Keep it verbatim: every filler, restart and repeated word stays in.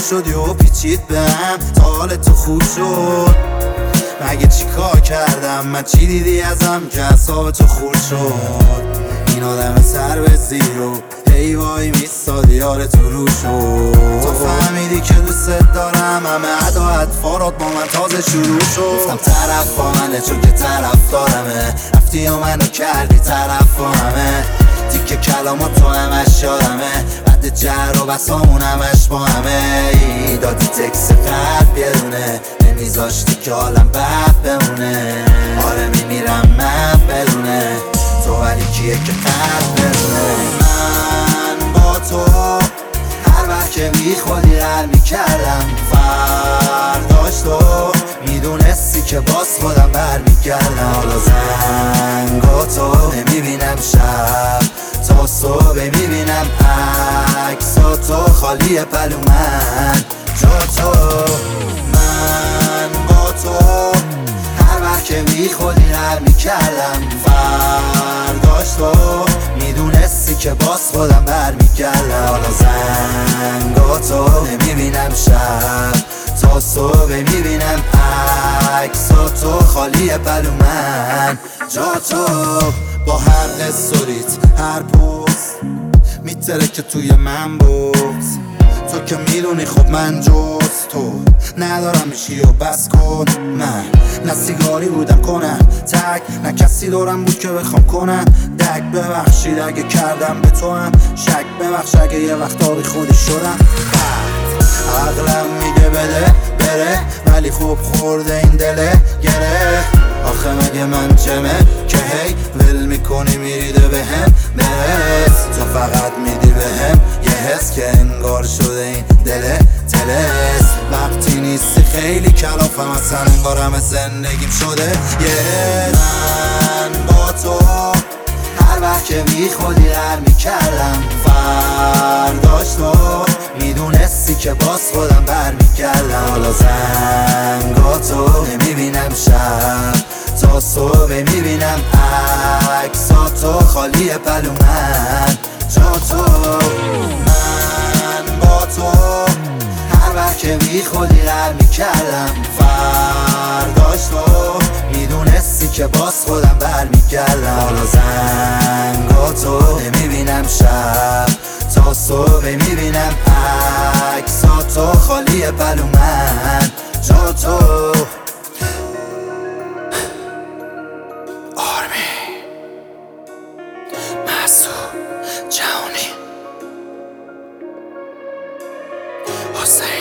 شدی و پیچید بهم تا حال تو خوب شد. مگه چی کار کردم من؟ چی دیدی ازم که اعصاب تو خورد شد؟ این آدم سر به زیرو ای وای میستادی یار تو رو شد. تو فهمیدی که دوست دارم، همه ادا اطفارات با من تازه شروع شد. گفتم طرف با منه چون که طرف دارمه، رفتی و منو کردی طرف با همه. تیکه کلامات تو همش یادمه، بعد جر و بسامون همش با همه. ای دادی تکس قلب یه دونه، نمیذاشتی که حالم بد بمونه. آره میمیرم من بدونه تو، ولی کیه که قلب بدونه؟ من با تو هر وقت که بی خودی رل میکردم، فرداش تو میدونستی که باز خودم برمیگردم. حالا زنگا تو نمیبینم، شب تا صبح میبینم عکساتو خالی پلو من جا تو. من با تو هر وقت که بی خودی رل میکردم، فرداش تو میدونستی که باز خودم برمیگردم. حالا زنگا تو نمیبینم، شب تا صبح میبینم عکساتو خالی پلو من جا تو. با هر استوریت هر پوست میتره که توی من بوز. تو که میدونی خب من جز تو ندارم میشی و بس کن. من نه سیگاری بودم کنم تک، نه کسی دورم بود که بخوام کنم دک. ببخشید اگه کردم به تو هم شک، ببخش اگه یه وقتا بی خودی شدم. عقلم میگه بده بره، ولی خوب خورده این دله گره. آخه مگه من چمه که هی ول میکنی میریده بهم برس؟ تو فقط میدی بهم یه حس که انگار شده این دله تلس. وقتی نیستی خیلی کلافم، اصلا انگار همه زندگیم شده یه. من با تو هر وقت که بی خودی رل میکردم، فرداش تو میدونستی که باز خودم برمیگردم. حالا زنگا تو نمیبینم، شب تا صبح میبینم عکساتو خالی پلو من جا تو. من با تو هر وقت که بی خودی رل میکردم، فرداش تو میدونستی که باز خودم برمیگردم. حالا زنگا تو نمیبینم، شب تا صبح میبینم عکساتو خالی پلو من جا تو. آرمی مسعود جهانی حسین